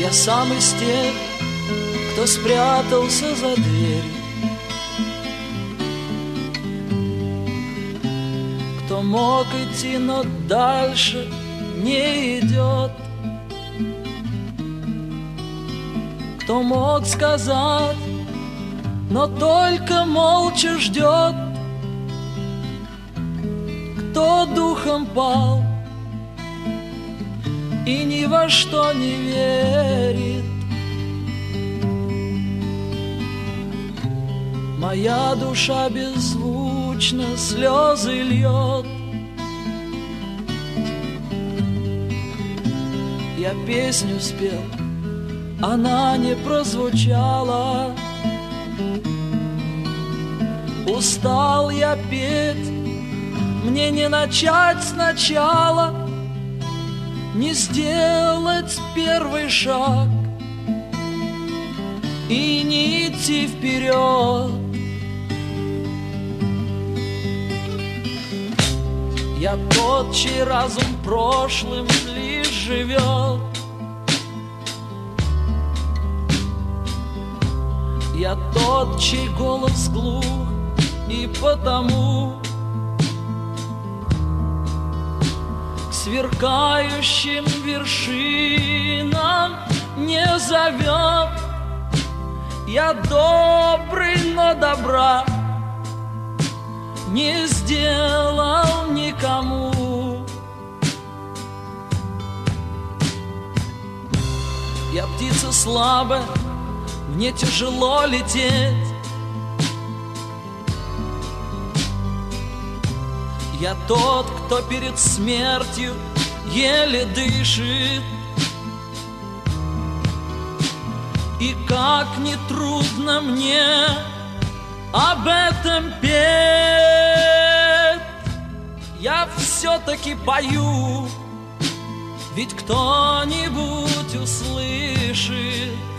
Я сам из тех, кто спрятался за дверь, кто мог идти, но дальше не идет, кто мог сказать, но только молча ждет, кто духом пал и ни во что не верит. Моя душа беззвучно слезы льет. Я песню спел, она не прозвучала. Устал я петь, мне не начать сначала, не сделать первый шаг и не идти вперед. Я тот, чей разум прошлым лишь живет. Я тот, чей голос глух, и потому к сверкающим вершинам не зовет. Я добрый, но добра не сделал никому. Я птица слабая, мне тяжело лететь. Я тот, кто перед смертью еле дышит. И как не трудно мне об этом петь, я все-таки пою, ведь кто-нибудь услышит.